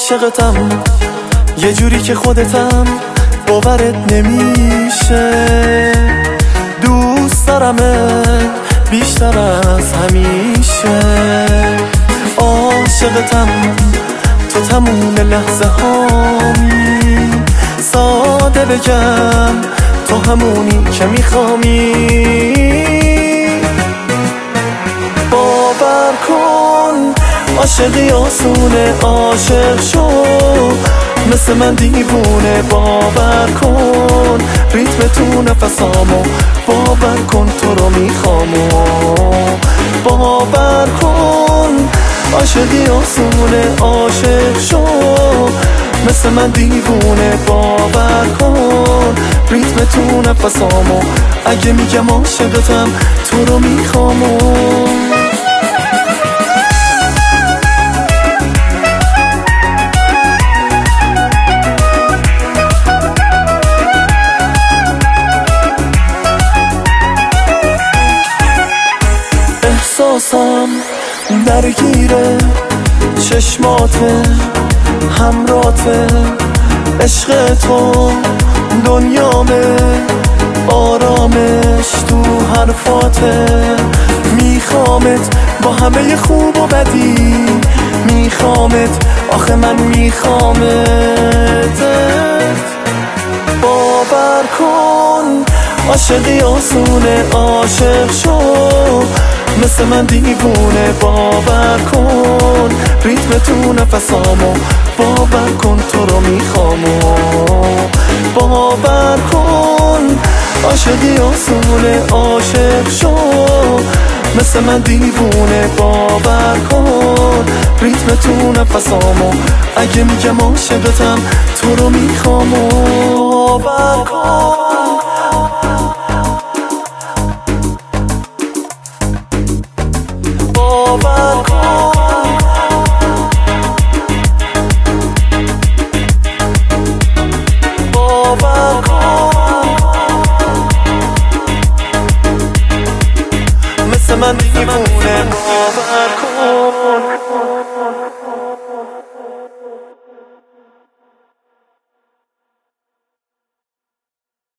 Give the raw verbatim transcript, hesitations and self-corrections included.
عاشقتم یه جوری که خودتم باورت نمیشه. دوست دارمت بیشتر از همیشه. عاشقتم تو تموم لحظه هامی. ساده بگم تو همونی که میخوامی. باور کن عاشقی آسونه، عاشق شو مثل من دیوونه. باور کن ریتم تو نفسامو، باور کن تو رو میخوامو. باور کن عاشقی آسونه، عاشق شو مثل من دیوونه. باور کن ریتم تو نفسامو، اگه میگم عاشقتم تو رو میخوامو. احساسم درگیره چشماته، همراته، عشق تو دنیامه. آرامش تو حرفاته، میخوامت با همه خوب و بدی. میخوامت آخه من میخوامت. باور کن عاشقی آسونه، عاشق شو مثل من دیوونه. باور کن ریتم تو نفسامو، باور کن تو رو میخوامو. باور کن عاشقی آسونه، عاشق شو مثل من دیوونه. باور کن ریتم تو نفسامو، اگه میگم عاشقتم تو رو میخوامو. باور کن